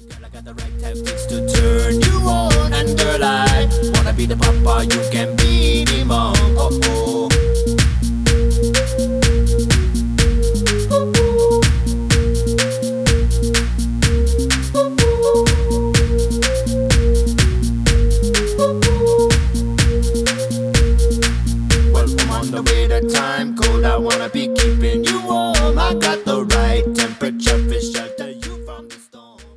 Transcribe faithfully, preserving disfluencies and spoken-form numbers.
Girl, I got the right tactics to turn you on. And girl, I wanna be the papa, you can be the mom. Oh oh. Well, I'm on the way, the time cold. I wanna be keeping you warm. I got the